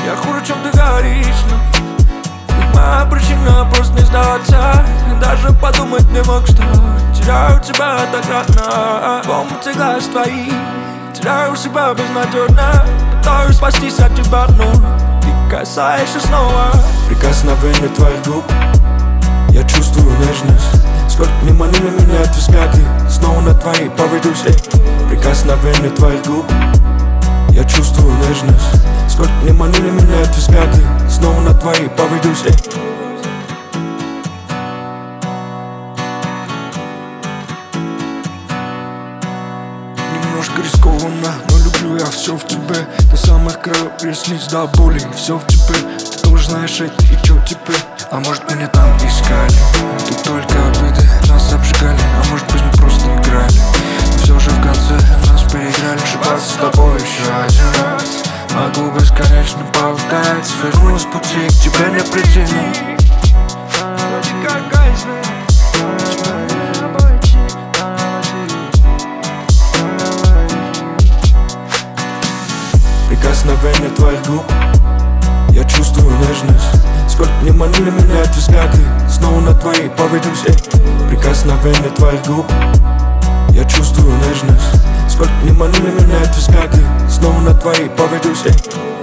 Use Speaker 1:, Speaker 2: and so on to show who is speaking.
Speaker 1: Я хуже, чем ты говоришь, но моя причина просто не сдаться. Даже подумать не мог, что теряю тебя так рано. Помните глаз твои, теряю себя безнадежно. Пытаюсь спастись от тебя, но ты касаешься снова.
Speaker 2: Прикосновение твоих губ, я чувствую нежность. Сколько не манили меня эти взгляды, снова на твои поведусь. Прикосновение твоих губ, я чувствую нежность. Сколько не манили меня эти взгляды, снова на твои поведусь.
Speaker 1: Немножко рискованно, но люблю я все в тебе. До самых краев ресниц, до боли, все в тебе. Ты тоже знаешь это, и чё теперь? А может меня там искали? Тут только обиды нас обжигали. А может быть мы просто играли? Но все же в конце нас переиграли. Ошибаться с тобой еще один раз. Могу бесконечно повторять. Сверну с пути, к тебе не прийти, но
Speaker 2: Прикосновение твоих губ, я чувствую нежность. Сколько не манили меня эти взгляды, снова на твои поведусь. Прикосновение твоих губ, я чувствую нежность. Сколько не манили меня эти взгляды, снова на твои поведусь.